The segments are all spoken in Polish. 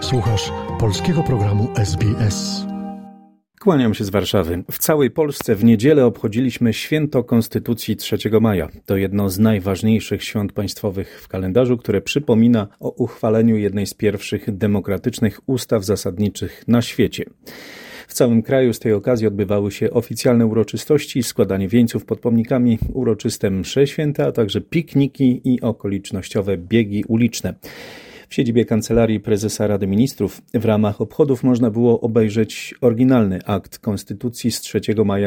Słuchasz polskiego programu SBS. Kłaniam się z Warszawy. W całej Polsce w niedzielę obchodziliśmy Święto Konstytucji 3 maja. To jedno z najważniejszych świąt państwowych w kalendarzu, które przypomina o uchwaleniu jednej z pierwszych demokratycznych ustaw zasadniczych na świecie. W całym kraju z tej okazji odbywały się oficjalne uroczystości, składanie wieńców pod pomnikami, uroczyste msze święte, a także pikniki i okolicznościowe biegi uliczne. W siedzibie Kancelarii Prezesa Rady Ministrów w ramach obchodów można było obejrzeć oryginalny akt Konstytucji z 3 maja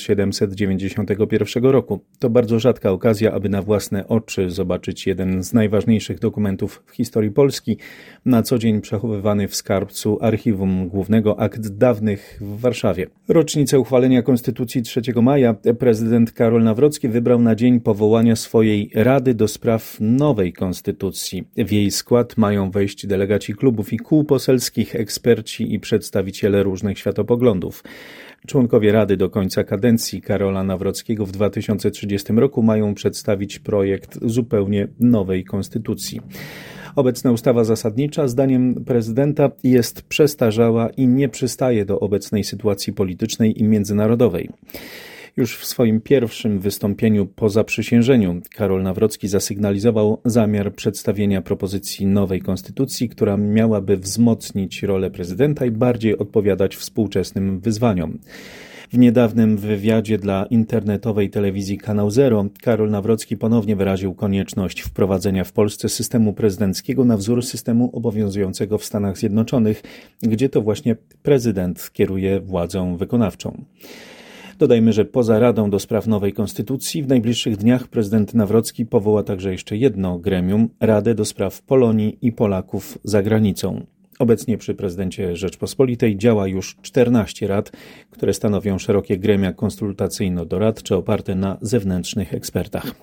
1791 roku. To bardzo rzadka okazja, aby na własne oczy zobaczyć jeden z najważniejszych dokumentów w historii Polski, na co dzień przechowywany w skarbcu Archiwum Głównego Akt Dawnych w Warszawie. Rocznicę uchwalenia Konstytucji 3 maja prezydent Karol Nawrocki wybrał na dzień powołania swojej Rady do spraw nowej Konstytucji. W jej skład mają wejść delegaci klubów i kół poselskich, eksperci i przedstawiciele różnych światopoglądów. Członkowie Rady do końca kadencji Karola Nawrockiego w 2030 roku mają przedstawić projekt zupełnie nowej konstytucji. Obecna ustawa zasadnicza, zdaniem prezydenta, jest przestarzała i nie przystaje do obecnej sytuacji politycznej i międzynarodowej. Już w swoim pierwszym wystąpieniu po zaprzysiężeniu Karol Nawrocki zasygnalizował zamiar przedstawienia propozycji nowej konstytucji, która miałaby wzmocnić rolę prezydenta i bardziej odpowiadać współczesnym wyzwaniom. W niedawnym wywiadzie dla internetowej telewizji Kanał Zero Karol Nawrocki ponownie wyraził konieczność wprowadzenia w Polsce systemu prezydenckiego na wzór systemu obowiązującego w Stanach Zjednoczonych, gdzie to właśnie prezydent kieruje władzą wykonawczą. Dodajmy, że poza Radą do spraw nowej konstytucji w najbliższych dniach prezydent Nawrocki powoła także jeszcze jedno gremium, Radę do spraw Polonii i Polaków za granicą. Obecnie przy prezydencie Rzeczpospolitej działa już 14 rad, które stanowią szerokie gremia konsultacyjno-doradcze oparte na zewnętrznych ekspertach.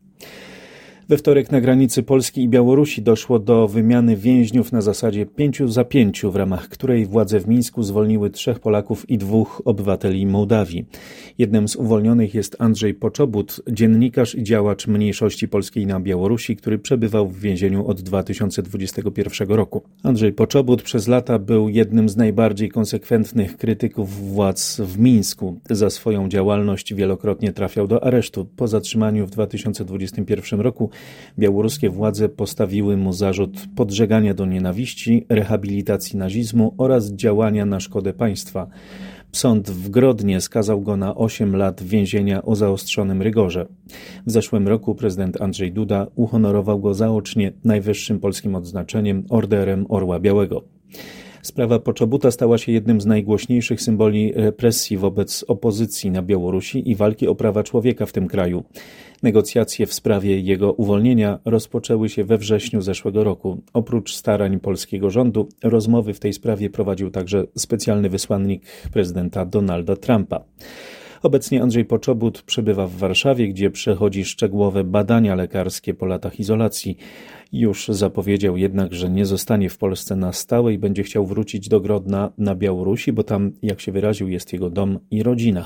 We wtorek na granicy Polski i Białorusi doszło do wymiany więźniów na zasadzie 5 za 5, w ramach której władze w Mińsku zwolniły 3 Polaków i 2 obywateli Mołdawii. Jednym z uwolnionych jest Andrzej Poczobut, dziennikarz i działacz mniejszości polskiej na Białorusi, który przebywał w więzieniu od 2021 roku. Andrzej Poczobut przez lata był jednym z najbardziej konsekwentnych krytyków władz w Mińsku. Za swoją działalność wielokrotnie trafiał do aresztu. Po zatrzymaniu w 2021 roku białoruskie władze postawiły mu zarzut podżegania do nienawiści, rehabilitacji nazizmu oraz działania na szkodę państwa. Sąd w Grodnie skazał go na 8 lat więzienia o zaostrzonym rygorze. W zeszłym roku prezydent Andrzej Duda uhonorował go zaocznie najwyższym polskim odznaczeniem Orderem Orła Białego. Sprawa Poczobuta stała się jednym z najgłośniejszych symboli represji wobec opozycji na Białorusi i walki o prawa człowieka w tym kraju. Negocjacje w sprawie jego uwolnienia rozpoczęły się we wrześniu zeszłego roku. Oprócz starań polskiego rządu, rozmowy w tej sprawie prowadził także specjalny wysłannik prezydenta Donalda Trumpa. Obecnie Andrzej Poczobut przebywa w Warszawie, gdzie przechodzi szczegółowe badania lekarskie po latach izolacji. Już zapowiedział jednak, że nie zostanie w Polsce na stałe i będzie chciał wrócić do Grodna na Białorusi, bo tam, jak się wyraził, jest jego dom i rodzina.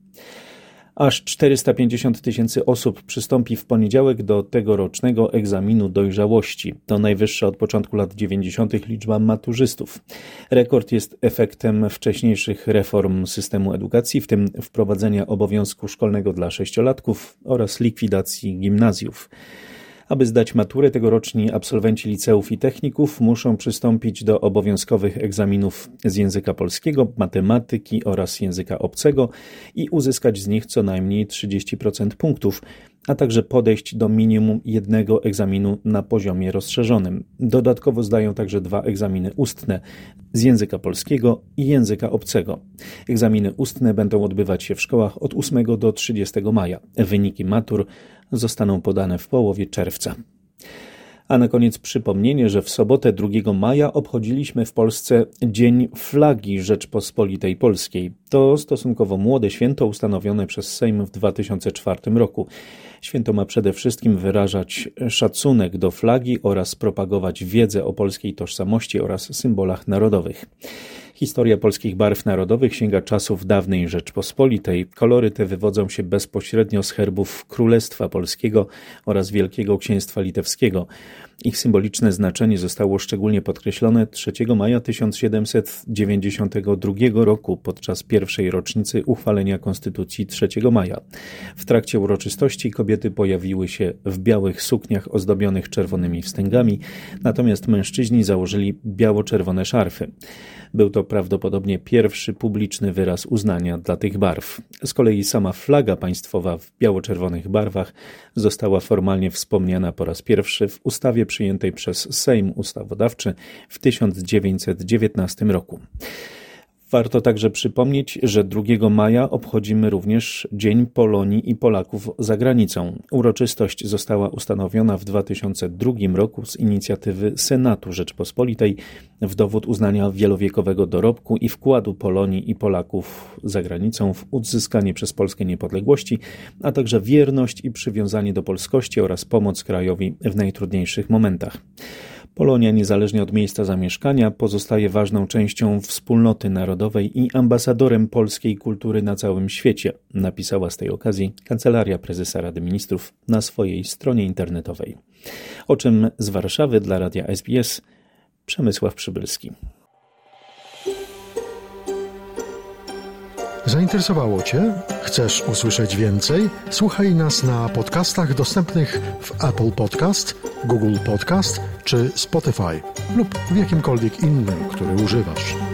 Aż 450 000 osób przystąpi w poniedziałek do tegorocznego egzaminu dojrzałości. To najwyższa od początku lat 90. liczba maturzystów. Rekord jest efektem wcześniejszych reform systemu edukacji, w tym wprowadzenia obowiązku szkolnego dla 6-latków oraz likwidacji gimnazjów. Aby zdać maturę, tegoroczni absolwenci liceów i techników muszą przystąpić do obowiązkowych egzaminów z języka polskiego, matematyki oraz języka obcego i uzyskać z nich co najmniej 30% punktów, a także podejść do minimum jednego egzaminu na poziomie rozszerzonym. Dodatkowo zdają także 2 egzaminy ustne z języka polskiego i języka obcego. Egzaminy ustne będą odbywać się w szkołach od 8 do 30 maja. Wyniki matur zostaną podane w połowie czerwca. A na koniec przypomnienie, że w sobotę 2 maja obchodziliśmy w Polsce Dzień Flagi Rzeczpospolitej Polskiej. To stosunkowo młode święto ustanowione przez Sejm w 2004 roku. Święto ma przede wszystkim wyrażać szacunek do flagi oraz propagować wiedzę o polskiej tożsamości oraz symbolach narodowych. Historia polskich barw narodowych sięga czasów dawnej Rzeczpospolitej. Kolory te wywodzą się bezpośrednio z herbów Królestwa Polskiego oraz Wielkiego Księstwa Litewskiego. Ich symboliczne znaczenie zostało szczególnie podkreślone 3 maja 1792 roku podczas pierwszej rocznicy uchwalenia Konstytucji 3 maja. W trakcie uroczystości kobiety pojawiły się w białych sukniach ozdobionych czerwonymi wstęgami, natomiast mężczyźni założyli biało-czerwone szarfy. Był to prawdopodobnie pierwszy publiczny wyraz uznania dla tych barw. Z kolei sama flaga państwowa w biało-czerwonych barwach została formalnie wspomniana po raz pierwszy w ustawie przyjętej przez Sejm Ustawodawczy w 1919 roku. Warto także przypomnieć, że 2 maja obchodzimy również Dzień Polonii i Polaków za granicą. Uroczystość została ustanowiona w 2002 roku z inicjatywy Senatu Rzeczpospolitej w dowód uznania wielowiekowego dorobku i wkładu Polonii i Polaków za granicą w uzyskanie przez Polskę niepodległości, a także wierność i przywiązanie do polskości oraz pomoc krajowi w najtrudniejszych momentach. Polonia, niezależnie od miejsca zamieszkania, pozostaje ważną częścią wspólnoty narodowej i ambasadorem polskiej kultury na całym świecie, napisała z tej okazji Kancelaria Prezesa Rady Ministrów na swojej stronie internetowej. O czym z Warszawy dla Radia SBS Przemysław Przybylski. Zainteresowało Cię? Chcesz usłyszeć więcej? Słuchaj nas na podcastach dostępnych w Apple Podcast, Google Podcast czy Spotify lub w jakimkolwiek innym, który używasz.